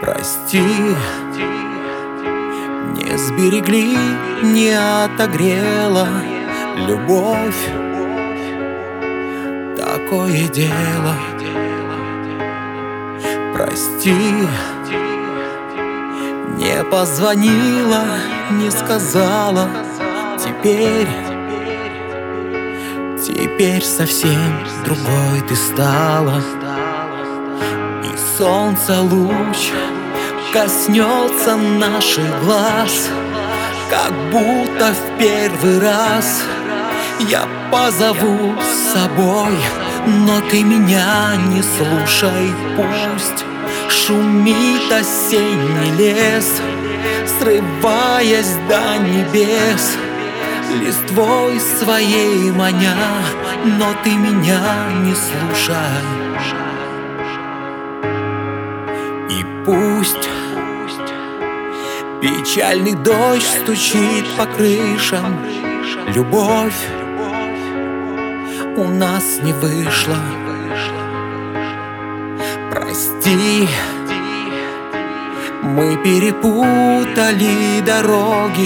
Прости, не сберегли, не отогрела любовь. Такое дело. Прости, не позвонила, не сказала. Теперь совсем другой ты стала. И солнце луч коснется наших глаз, как будто в первый раз. Я позову с собой, но ты меня не слушай. Пусть шумит осенний лес, срываясь до небес, листвой своей маня, но ты меня не слушай. И пусть печальный дождь стучит по крышам, любовь у нас не вышла. Прости, мы перепутали дороги.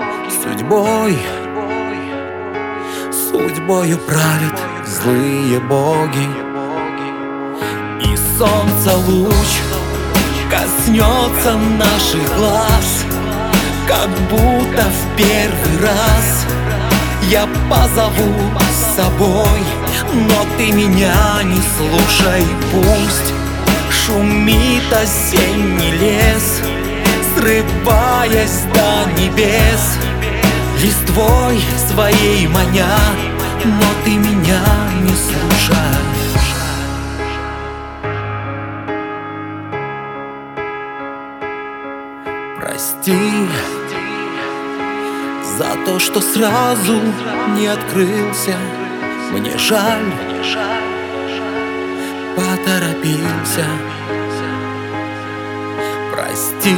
Судьбою правят злые боги. И солнце луч коснется наших глаз, как будто в первый раз. Я позову с собой, но ты меня не слушай. Пусть шумит осенний лес, срываясь до небес, листвой своей маня, но ты меня не слушай. Прости за то, что сразу не открылся. Мне жаль, поторопился. Прости,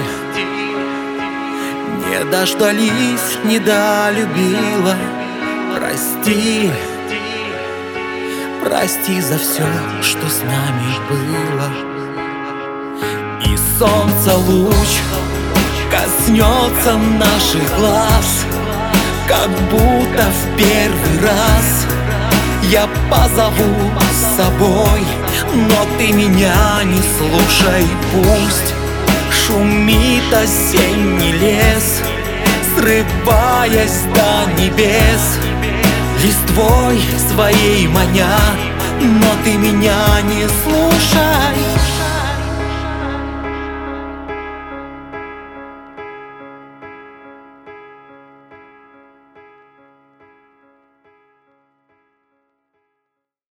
не дождались, недолюбила. Прости, прости за все, что с нами было. И солнце луч коснется наших глаз, как будто в первый раз. Я позову с собой, но ты меня не слушай. Пусть шумит осенний лес, срываясь до небес, листвой своей маня, но ты меня не слушай.